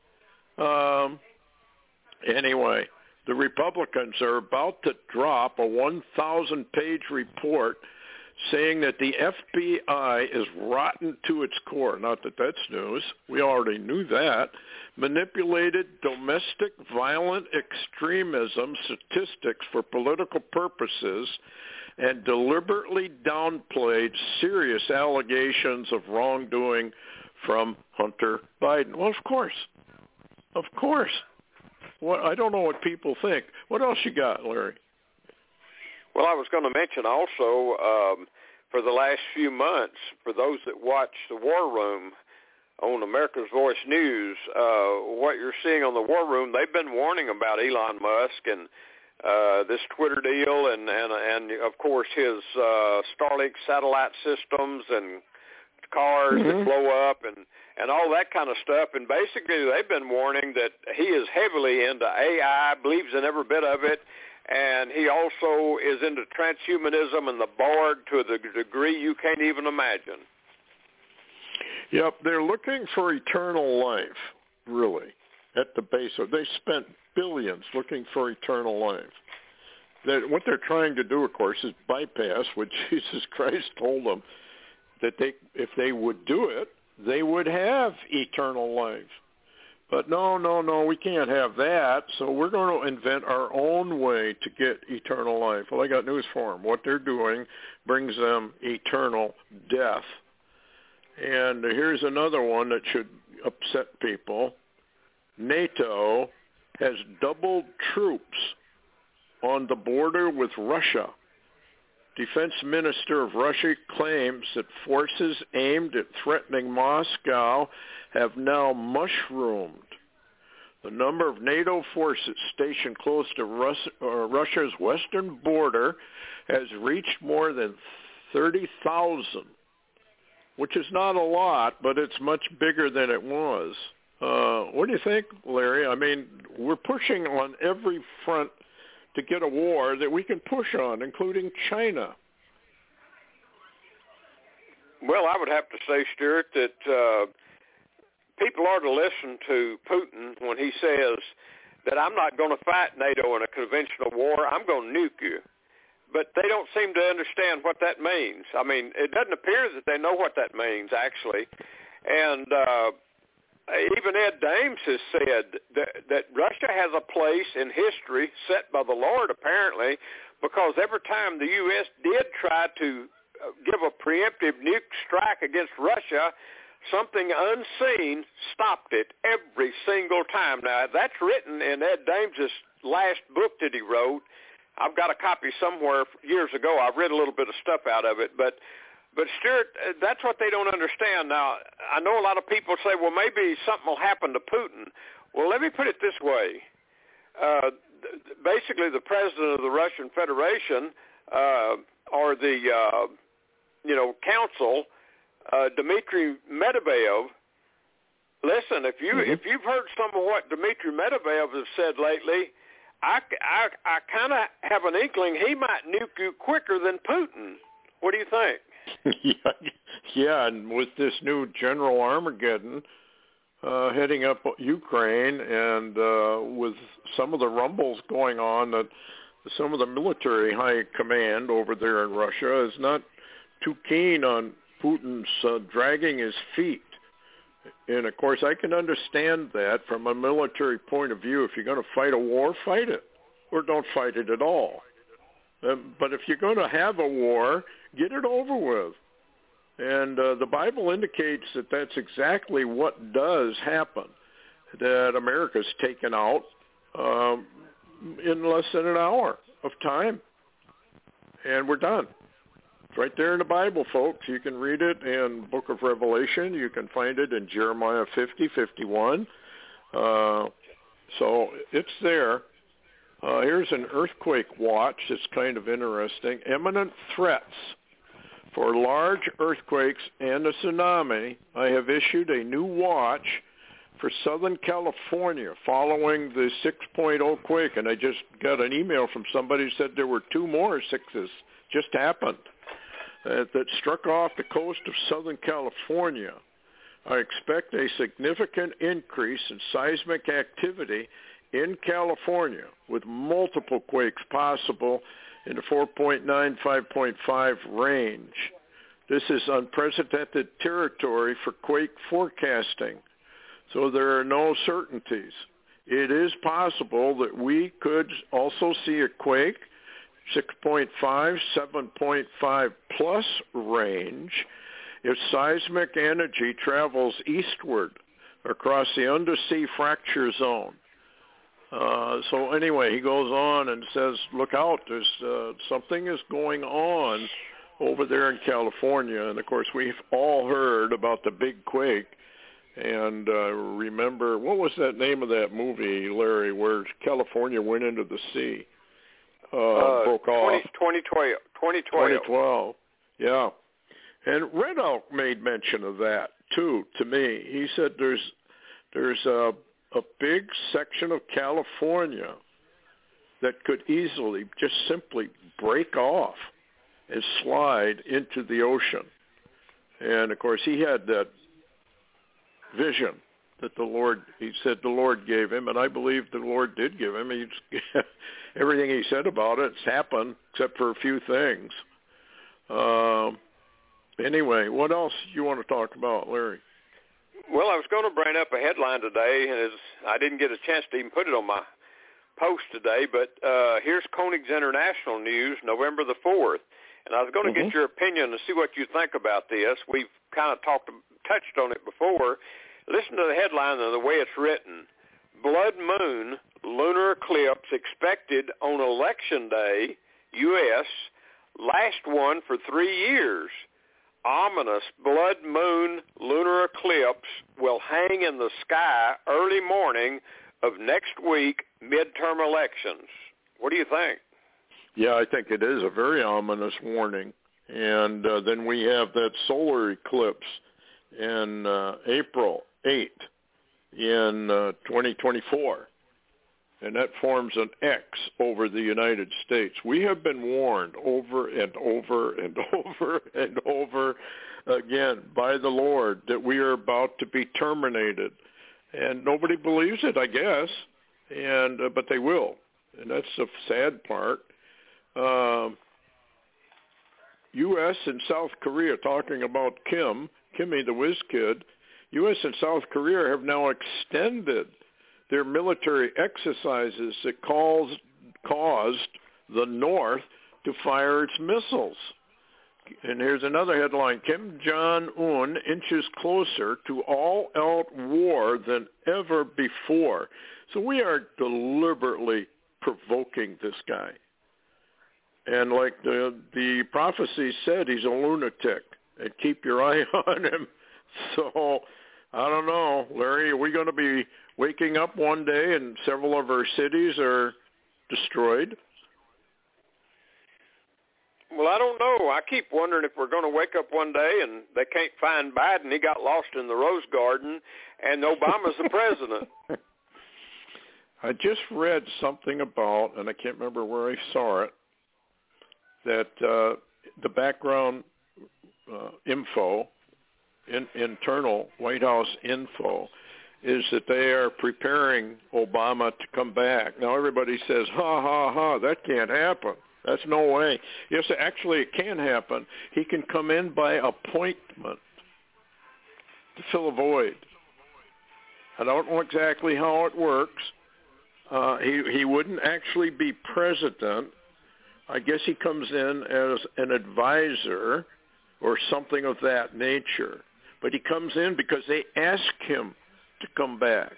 [SPEAKER 2] Anyway, the Republicans are about to drop a 1,000-page report saying that the FBI is rotten to its core. Not that that's news. We already knew that. Manipulated domestic violent extremism statistics for political purposes and deliberately downplayed serious allegations of wrongdoing from Hunter Biden. Well, of course. Of course. I don't know what people think. What else you got, Larry?
[SPEAKER 3] Well, I was going to mention also, for the last few months, for those that watch the War Room on America's Voice News, what you're seeing on the War Room, they've been warning about Elon Musk and this Twitter deal and of course, his Starlink satellite systems and cars that blow up and all that kind of stuff. And basically, they've been warning that he is heavily into AI, believes in every bit of it, and he also is into transhumanism and the Borg to the degree you can't even imagine.
[SPEAKER 2] Yep, they're looking for eternal life, really, at the base of. They spent billions looking for eternal life. What they're trying to do, of course, is bypass what Jesus Christ told them, that if they would do it, they would have eternal life. But no, we can't have that, so we're going to invent our own way to get eternal life. Well, I got news for them. What they're doing brings them eternal death. And here's another one that should upset people. NATO has doubled troops on the border with Russia. Defense Minister of Russia claims that forces aimed at threatening Moscow have now mushroomed. The number of NATO forces stationed close to Russia's western border has reached more than 30,000, which is not a lot, but it's much bigger than it was. What do you think, Larry? I mean, we're pushing on every front to get a war that we can push on, including China.
[SPEAKER 3] Well, I would have to say, Stuart, that people are to listen to Putin when he says that I'm not going to fight NATO in a conventional war. I'm going to nuke you. But they don't seem to understand what that means. I mean, it doesn't appear that they know what that means, actually. And even Ed Dames has said that Russia has a place in history set by the Lord, apparently, because every time the U.S. did try to give a preemptive nuke strike against Russia, something unseen stopped it every single time. Now, that's written in Ed Dames' last book that he wrote. I've got a copy somewhere years ago. I've read a little bit of stuff out of it. But Stuart, that's what they don't understand. Now, I know a lot of people say, well, maybe something will happen to Putin. Well, let me put it this way. Basically, the president of the Russian Federation or the, council, Dmitry Medvedev, listen, if you've heard some of what Dmitry Medvedev has said lately, I kind of have an inkling he might nuke you quicker than Putin. What do you think?
[SPEAKER 2] Yeah, and with this new General Armageddon heading up Ukraine, and with some of the rumbles going on that some of the military high command over there in Russia is not too keen on Putin's dragging his feet. And, of course, I can understand that from a military point of view. If you're going to fight a war, fight it, or don't fight it at all. But if you're going to have a war, get it over with. And the Bible indicates that that's exactly what does happen, that America's taken out in less than an hour of time. And we're done. It's right there in the Bible, folks. You can read it in Book of Revelation. You can find it in Jeremiah 50:51. So it's there. Here's an earthquake watch. It's kind of interesting. Imminent threats for large earthquakes and a tsunami. I have issued a new watch for Southern California following the 6.0 quake. And I just got an email from somebody who said there were 2 more 6s just happened. That struck off the coast of Southern California. I expect a significant increase in seismic activity in California, with multiple quakes possible in the 4.9, 5.5 range. This is unprecedented territory for quake forecasting, so there are no certainties. It is possible that we could also see a quake 6.5, 7.5 plus range if seismic energy travels eastward across the undersea fracture zone. So anyway, he goes on and says, look out, there's something is going on over there in California. And, of course, we've all heard about the big quake. And remember, what was that name of that movie, Larry, where California went into the sea? Broke off. 2012. Yeah. And Red Elk made mention of that, too, to me. He said there's a big section of California that could easily just simply break off and slide into the ocean. And, of course, he had that vision that he said the Lord gave him, and I believe the Lord did give him. Everything he said about it's happened, except for a few things. Anyway, what else you want to talk about, Larry?
[SPEAKER 3] Well, I was going to bring up a headline today, and I didn't get a chance to even put it on my post today, but here's Koenig's International News, November the 4th. And I was going to get your opinion and see what you think about this. We've kind of touched on it before. Listen to the headline and the way it's written. Blood moon lunar eclipse expected on Election Day, U.S., last one for 3 years. Ominous blood moon lunar eclipse will hang in the sky early morning of next week, midterm elections. What do you think?
[SPEAKER 2] Yeah, I think it is a very ominous warning. And then we have that solar eclipse in April 8th in 2024. And that forms an X over the United States. We have been warned over and over and over and over again by the Lord that we are about to be terminated. And nobody believes it, I guess, and but they will. And that's the sad part. U.S. and South Korea, talking about Kimmy the Whiz Kid, U.S. and South Korea have now extended their military exercises that caused the North to fire its missiles. And here's another headline. Kim Jong-un inches closer to all-out war than ever before. So we are deliberately provoking this guy. And like the prophecy said, he's a lunatic. And keep your eye on him. So I don't know, Larry, are we going to be waking up one day and several of our cities are destroyed?
[SPEAKER 3] Well, I don't know. I keep wondering if we're going to wake up one day and they can't find Biden. He got lost in the Rose Garden, and Obama's the president.
[SPEAKER 2] I just read something about, and I can't remember where I saw it, that the background info, internal White House info, is that they are preparing Obama to come back. Now, everybody says, ha, ha, ha, that can't happen. That's no way. Yes, actually it can happen. He can come in by appointment to fill a void. I don't know exactly how it works. He wouldn't actually be president. I guess he comes in as an advisor or something of that nature. But he comes in because they ask him to come back.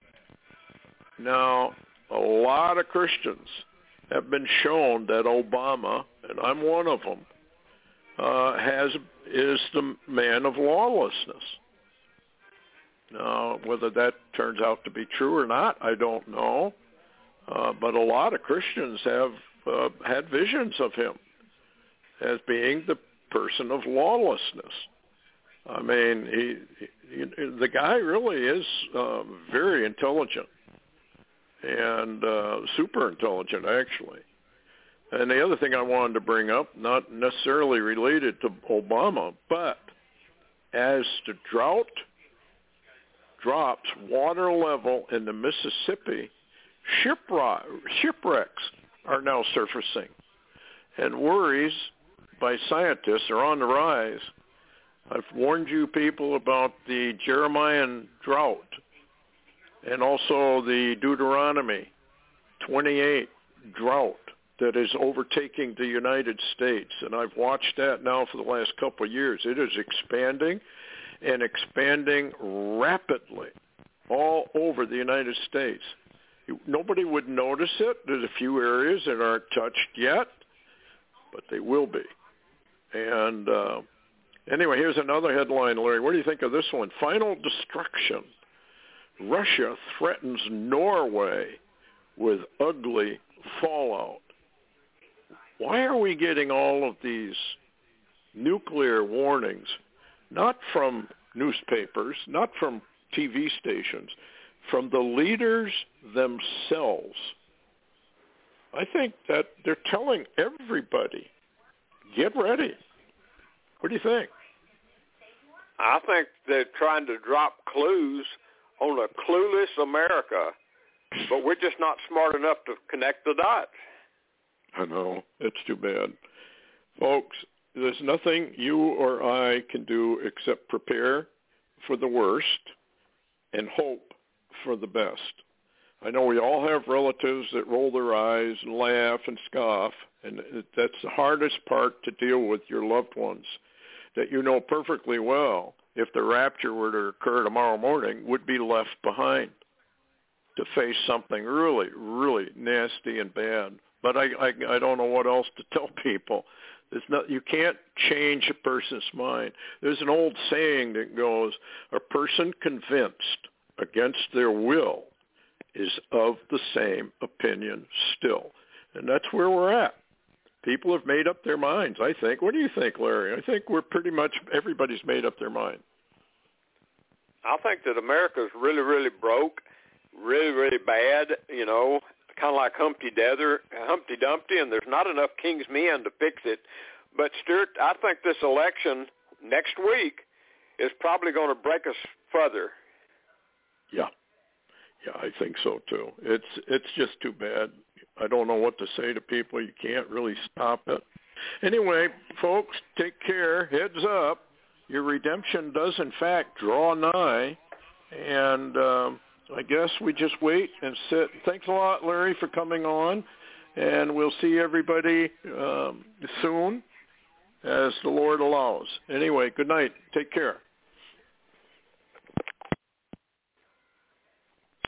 [SPEAKER 2] Now, a lot of Christians have been shown that Obama, and I'm one of them, is the man of lawlessness. Now, whether that turns out to be true or not, I don't know. But a lot of Christians have had visions of him as being the person of lawlessness. I mean, the guy really is very intelligent. And super intelligent, actually. And the other thing I wanted to bring up, not necessarily related to Obama, but as the drought drops water level in the Mississippi, shipwrecks are now surfacing. And worries by scientists are on the rise. I've warned you people about the Jeremiah drought, and also the Deuteronomy 28 drought that is overtaking the United States. And I've watched that now for the last couple of years. It is expanding and expanding rapidly all over the United States. Nobody would notice it. There's a few areas that aren't touched yet, but they will be. And anyway, here's another headline, Larry. What do you think of this one? Final destruction. Russia threatens Norway with ugly fallout. Why are we getting all of these nuclear warnings, not from newspapers, not from TV stations, from the leaders themselves? I think that they're telling everybody, get ready. What do you think?
[SPEAKER 3] I think they're trying to drop clues on a clueless America, but we're just not smart enough to connect the dots.
[SPEAKER 2] I know. It's too bad. Folks, there's nothing you or I can do except prepare for the worst and hope for the best. I know we all have relatives that roll their eyes and laugh and scoff, and that's the hardest part to deal with your loved ones, that you know perfectly well, if the rapture were to occur tomorrow morning, would be left behind to face something really, really nasty and bad. But I don't know what else to tell people. You can't change a person's mind. There's an old saying that goes, a person convinced against their will is of the same opinion still. And that's where we're at. People have made up their minds, I think. What do you think, Larry? I think we're pretty much, everybody's made up their mind.
[SPEAKER 3] I think that America's really, really broke, really, really bad, kind of like Humpty Dumpty, and there's not enough king's men to fix it. But, Stuart, I think this election, next week is probably going to break us further.
[SPEAKER 2] Yeah, I think so too. It's just too bad. I don't know what to say to people. You can't really stop it. Anyway, folks, take care. Heads up. Your redemption does, in fact, draw nigh. And I guess we just wait and sit. Thanks a lot, Larry, for coming on. And we'll see everybody soon as the Lord allows. Anyway, good night. Take care.